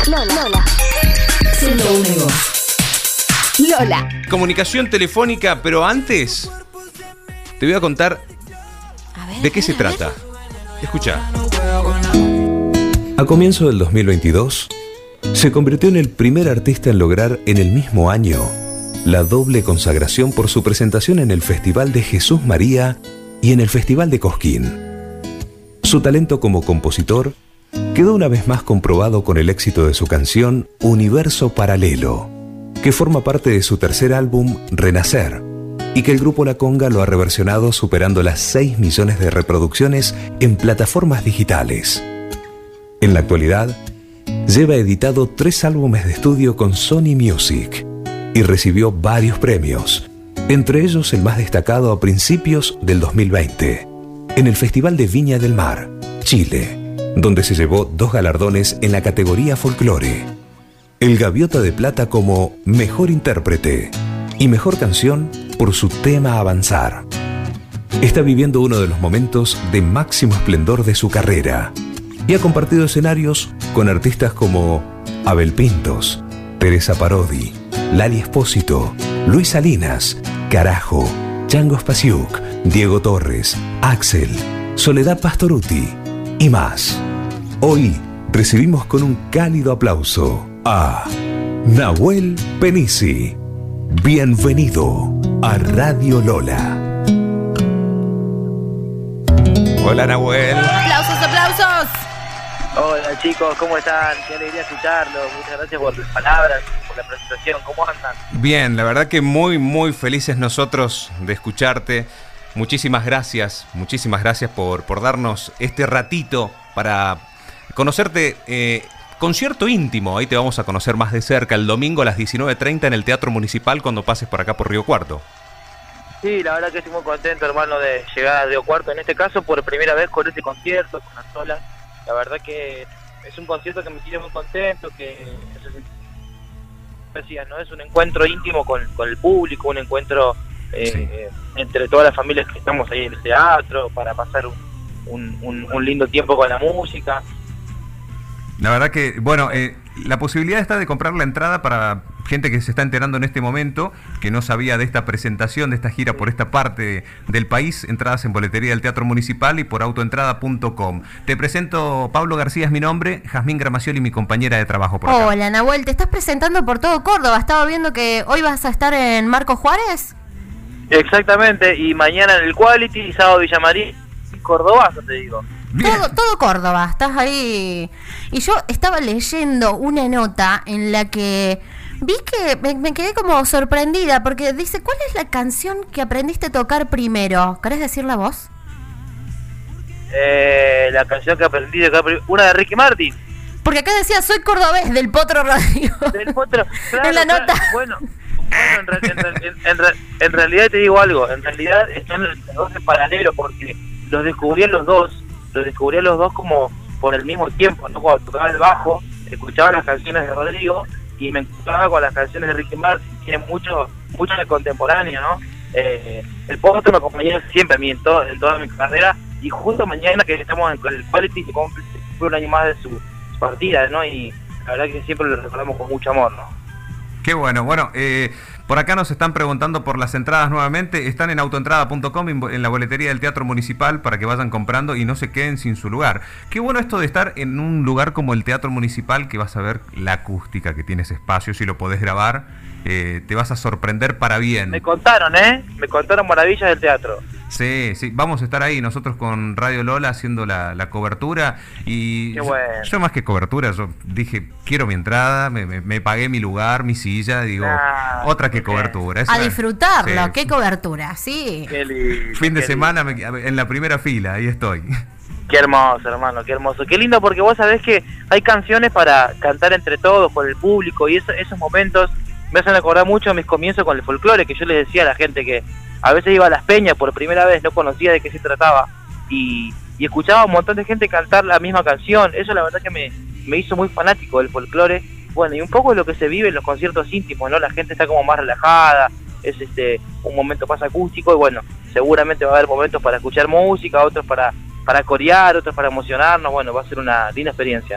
Lola. 101 voz. Lola. Comunicación telefónica, pero antes te voy a contar de qué se trata. Escucha. A comienzo del 2022, se convirtió en el primer artista en lograr en el mismo año la doble consagración por su presentación en el Festival de Jesús María y en el Festival de Cosquín. Su talento como compositor quedó una vez más comprobado con el éxito de su canción Universo Paralelo, que forma parte de su tercer álbum Renacer, y que el grupo La Conga lo ha reversionado superando las 6 millones de reproducciones en plataformas digitales. En la actualidad, lleva editado 3 álbumes de estudio con Sony Music y recibió varios premios, entre ellos el más destacado a principios del 2020, en el Festival de Viña del Mar, Chile, donde se llevó 2 galardones en la categoría folclore: el Gaviota de Plata como Mejor Intérprete y Mejor Canción por su tema Avanzar. Está viviendo uno de los momentos de máximo esplendor de su carrera y ha compartido escenarios con artistas como Abel Pintos, Teresa Parodi, Lali Espósito, Luis Salinas, Carajo, Chango Spasiuk, Diego Torres, Axel, Soledad Pastorutti y más. Hoy recibimos con un cálido aplauso a Nahuel Penisi. Bienvenido a Radio Lola. Hola, Nahuel. ¡Aplausos, aplausos! Hola chicos, ¿cómo están? Qué alegría escucharlos. Muchas gracias por las palabras, por la presentación. ¿Cómo andan? Bien, la verdad que muy felices nosotros de escucharte. Muchísimas gracias por darnos este ratito para conocerte. Concierto íntimo, ahí te vamos a conocer más de cerca el domingo a las 19:30 en el Teatro Municipal cuando pases por acá por Río Cuarto. Sí, la verdad que estoy muy contento, hermano, de llegar a Río Cuarto. En este caso, por primera vez con este concierto, con Antola. La verdad que es un concierto que me tiene muy contento, que decías, ¿no? Es un encuentro íntimo con el público, un encuentro entre todas las familias que estamos ahí en el teatro, para pasar un lindo tiempo con la música. La verdad que, bueno, la posibilidad está de comprar la entrada para gente que se está enterando en este momento, que no sabía de esta presentación, de esta gira por esta parte del país. Entradas en boletería del Teatro Municipal y por autoentrada.com. Te presento, Pablo García es mi nombre, Jazmín Gramacioli, mi compañera de trabajo por acá. Hola, Nahuel, te estás presentando por todo Córdoba. Estaba viendo que hoy vas a estar en Marcos Juárez. Exactamente, y mañana en el Quality, y sábado Villamarín, Córdoba, te digo. Todo Córdoba, estás ahí. Y yo estaba leyendo una nota en la que vi que me quedé como sorprendida, porque dice, ¿cuál es la canción que aprendiste a tocar primero? ¿Querés decirla vos? La canción que aprendí a tocar primero, una de Ricky Martin. Porque acá decía, soy cordobés, del Potro Radio. Del Potro, claro, en la nota. Bueno, en realidad te digo algo, en realidad están los dos en paralelo, porque los descubrí a los dos como por el mismo tiempo, ¿no? Cuando tocaba el bajo, escuchaba las canciones de Rodrigo y me encontraba con las canciones de Ricky Martin. Tiene mucho de contemporáneo, ¿no? El Potro me acompañó siempre a mí en toda mi carrera, y justo mañana que estamos en el Quality se cumple un año más de su partida, ¿no? Y la verdad que siempre lo recordamos con mucho amor, ¿no? Qué bueno. Bueno, por acá nos están preguntando por las entradas nuevamente. Están en autoentrada.com, en la boletería del Teatro Municipal, para que vayan comprando y no se queden sin su lugar. Qué bueno esto de estar en un lugar como el Teatro Municipal, que vas a ver la acústica que tiene ese espacio. Si lo podés grabar, te vas a sorprender para bien. Me contaron maravillas del teatro. Sí, vamos a estar ahí nosotros con Radio Lola haciendo la cobertura. Y qué bueno. Yo más que cobertura, yo dije, quiero mi entrada, me pagué mi lugar, mi silla, digo, otra que cobertura. A disfrutarlo, sí. Qué cobertura, sí. Qué lindo, fin de semana en la primera fila, ahí estoy. Qué hermoso, hermano, qué hermoso. Qué lindo, porque vos sabés que hay canciones para cantar entre todos, con el público, y esos momentos me hacen acordar mucho a mis comienzos con el folclore, que yo les decía a la gente que a veces iba a Las Peñas por primera vez, no conocía de qué se trataba, y escuchaba a un montón de gente cantar la misma canción. Eso la verdad que me hizo muy fanático del folclore. Bueno, y un poco lo que se vive en los conciertos íntimos, ¿no? La gente está como más relajada, es un momento más acústico, y bueno, seguramente va a haber momentos para escuchar música, otros para corear, otros para emocionarnos. Bueno, va a ser una linda experiencia, ¿no?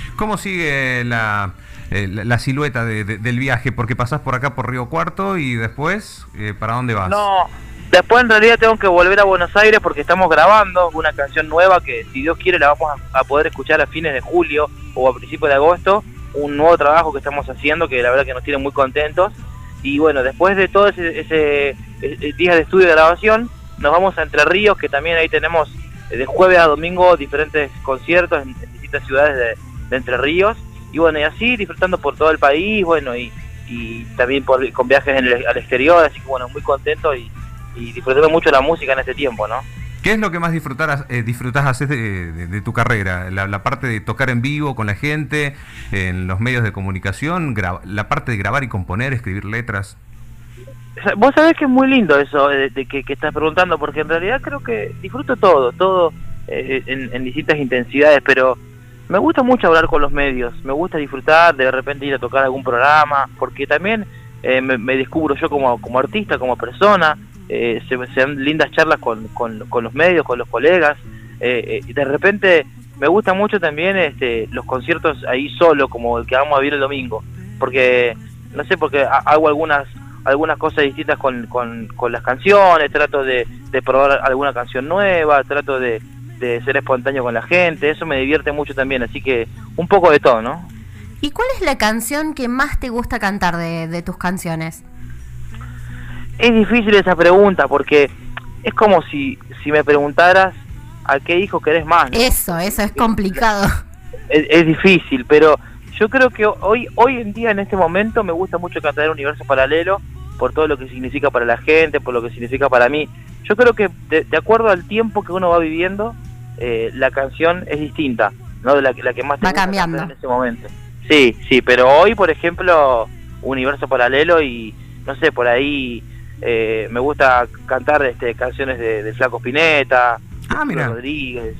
¿Cómo sigue la silueta del viaje? Porque pasás por acá por Río Cuarto y después, ¿para dónde vas? No, después en realidad tengo que volver a Buenos Aires porque estamos grabando una canción nueva que, si Dios quiere, la vamos a poder escuchar a fines de julio o a principios de agosto. Un nuevo trabajo que estamos haciendo que la verdad que nos tiene muy contentos. Y bueno, después de todo ese días de estudio y grabación, nos vamos a Entre Ríos, que también ahí tenemos de jueves a domingo diferentes conciertos en distintas ciudades de Entre Ríos. Y bueno, y así disfrutando por todo el país, bueno, y también con viajes al exterior, así que bueno, muy contento y disfrutando mucho la música en este tiempo, ¿no? ¿Qué es lo que más disfrutás hacer de tu carrera? La parte de tocar en vivo con la gente, en los medios de comunicación, la parte de grabar y componer, escribir letras. Vos sabés que es muy lindo eso de que estás preguntando, porque en realidad creo que disfruto todo en distintas intensidades, pero me gusta mucho hablar con los medios, me gusta disfrutar, de repente ir a tocar algún programa, porque también me descubro yo como artista, como persona. Se dan lindas charlas con los medios, con los colegas, y de repente me gusta mucho también los conciertos ahí solo, como el que vamos a vivir el domingo, porque no sé, porque hago algunas cosas distintas con las canciones, trato de probar alguna canción nueva, trato de ser espontáneo con la gente, eso me divierte mucho también, así que un poco de todo, ¿no? ¿Y cuál es la canción que más te gusta cantar de tus canciones? Es difícil esa pregunta, porque es como si me preguntaras a qué hijo querés más, ¿no? Eso es complicado. Es difícil, pero yo creo que hoy en día, en este momento, me gusta mucho cantar el Universo Paralelo, por todo lo que significa para la gente, por lo que significa para mí. Yo creo que de acuerdo al tiempo que uno va viviendo, la canción es distinta, ¿no? De la que más te va gusta cambiando cantar en ese momento. Sí, pero hoy, por ejemplo, Universo Paralelo y, no sé, por ahí me gusta cantar canciones de Flaco Spinetta, mira. Rodríguez.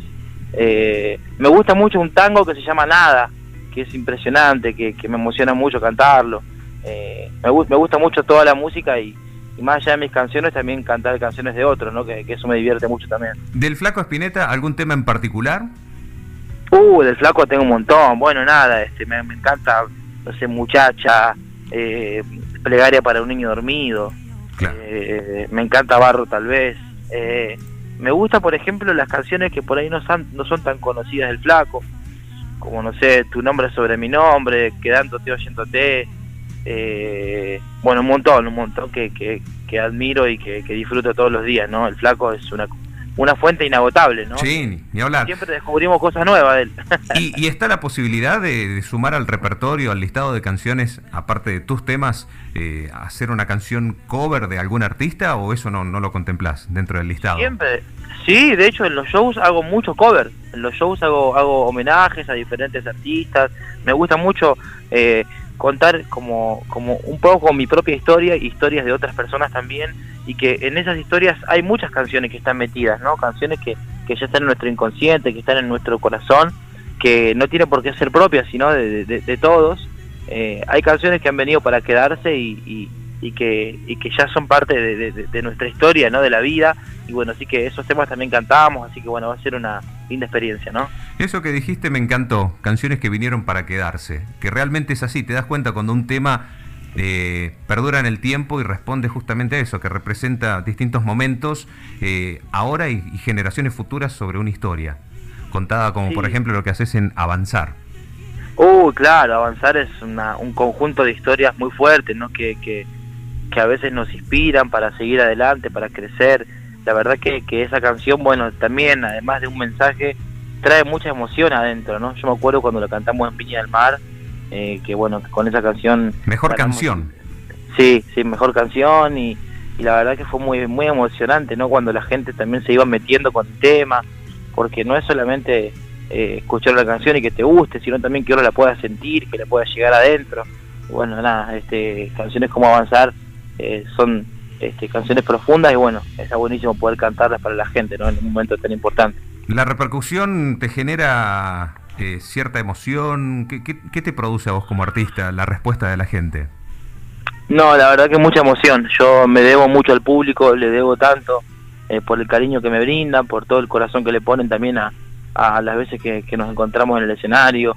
Me gusta mucho un tango que se llama Nada, que es impresionante, que me emociona mucho cantarlo. Me gusta mucho toda la música y más allá de mis canciones también cantar canciones de otros, ¿no? Que eso me divierte mucho también. ¿Del Flaco Spinetta algún tema en particular? Del Flaco tengo un montón. Bueno, nada, me encanta, no sé, Muchacha, Plegaria para un niño dormido. Claro. Me encanta Barro, tal vez. Me gusta, por ejemplo, las canciones que por ahí no son tan conocidas del Flaco, como, no sé, Tu nombre sobre mi nombre, Quedándote oyéndote. Bueno, un montón que admiro y que disfruto todos los días, ¿no? El Flaco es una fuente inagotable, ¿no? Sí, ni hablar. Siempre descubrimos cosas nuevas de él. ¿Y está la posibilidad de sumar al repertorio, al listado de canciones, aparte de tus temas, hacer una canción cover de algún artista, o eso no lo contemplás dentro del listado? Siempre. Sí, de hecho en los shows hago mucho cover. En los shows hago homenajes a diferentes artistas. Me gusta mucho contar como un poco con mi propia historia, historias de otras personas también, y que en esas historias hay muchas canciones que están metidas, ¿no? Canciones que ya están en nuestro inconsciente, que están en nuestro corazón, que no tienen por qué ser propias, sino de todos. Hay canciones que han venido para quedarse y que ya son parte de nuestra historia, ¿no? De la vida, y bueno, así que esos temas también cantamos, así que bueno, va a ser una linda experiencia, ¿no? Eso que dijiste me encantó, canciones que vinieron para quedarse, que realmente es así, te das cuenta cuando un tema perdura en el tiempo y responde justamente a eso, que representa distintos momentos, ahora y generaciones futuras sobre una historia, contada como, sí, por ejemplo lo que haces en Avanzar. Claro, Avanzar es un conjunto de historias muy fuertes, ¿no? Que a veces nos inspiran para seguir adelante, para crecer. La verdad que esa canción, bueno, también, además de un mensaje, trae mucha emoción adentro, ¿no? Yo me acuerdo cuando la cantamos en Viña del Mar, que bueno, con esa canción... Mejor canción. Sí, mejor canción, y la verdad que fue muy, muy emocionante, ¿no? Cuando la gente también se iba metiendo con el tema, porque no es solamente escuchar la canción y que te guste, sino también que uno la pueda sentir, que la pueda llegar adentro. Bueno, nada, canciones como Avanzar son canciones profundas y bueno, está buenísimo poder cantarlas para la gente, ¿no? En un momento tan importante. ¿La repercusión te genera cierta emoción? ¿Qué te produce a vos como artista la respuesta de la gente? No, la verdad que mucha emoción. Yo me debo mucho al público, le debo tanto por el cariño que me brindan, por todo el corazón que le ponen también a las veces que nos encontramos en el escenario.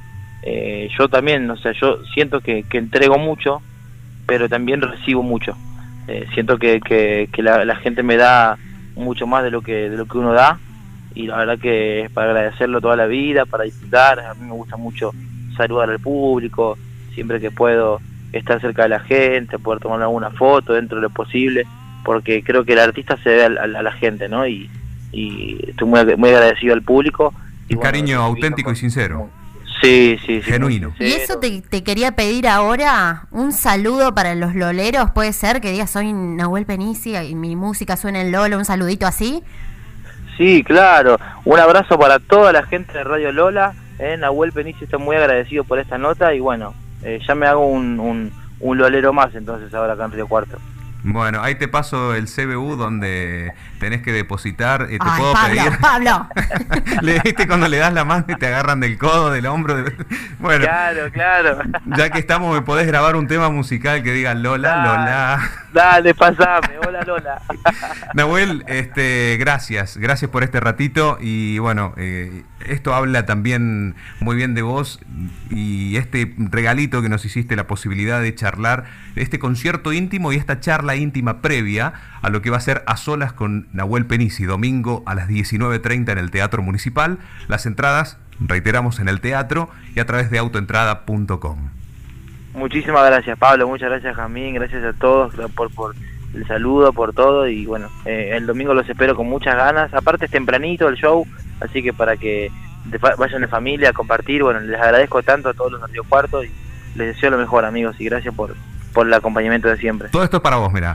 yo también, o sea, yo siento que entrego mucho, pero también recibo mucho. Siento que la gente me da mucho más de lo que uno da, y la verdad que es para agradecerlo toda la vida, para disfrutar. A mí me gusta mucho saludar al público, siempre que puedo estar cerca de la gente, poder tomar alguna foto dentro de lo posible, porque creo que el artista se ve a la gente, ¿no? Y estoy muy agradecido al público. Y un cariño auténtico y sincero. Sí. Genuino. Y eso te quería pedir ahora, un saludo para los loleros, puede ser que digas soy Nahuel Penici y mi música suena en Lola, un saludito así. Sí, claro, un abrazo para toda la gente de Radio Lola. Nahuel Penici está muy agradecido por esta nota, y bueno, ya me hago un lolero más entonces ahora acá en Río Cuarto. Bueno, ahí te paso el CBU donde tenés que depositar. Te Ay, puedo Pablo, pedir. Pablo. ¿Viste cuando le das la mano y te agarran del codo, del hombro? Bueno, Claro. ya que estamos, me podés grabar un tema musical que diga Lola. Dale, pasame. Hola, Lola. Nahuel, gracias por este ratito, y bueno, esto habla también muy bien de vos, y este regalito que nos hiciste, la posibilidad de charlar, este concierto íntimo y esta charla íntima previa a lo que va a ser A Solas con Nahuel Penici, domingo a las 19:30 en el Teatro Municipal. Las entradas, reiteramos, en el teatro y a través de autoentrada.com. Muchísimas gracias, Pablo, muchas gracias, Jamín, gracias a todos por el saludo, por todo, y bueno, el domingo los espero con muchas ganas. Aparte es tempranito el show, así que para que vayan de familia a compartir. Bueno, les agradezco tanto a todos los de Río Cuarto y les deseo lo mejor, amigos, y gracias por el acompañamiento de siempre. Todo esto es para vos, mirá.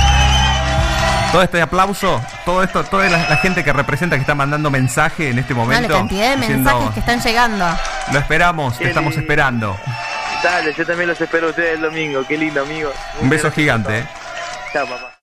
Todo este aplauso, todo esto, toda la gente que representa, que está mandando mensaje en este momento. No, la cantidad de mensajes que están llegando. Lo esperamos, te estamos esperando. Dale, yo también los espero a ustedes el domingo. Qué lindo, amigos. Un beso gigante. Chao, papá.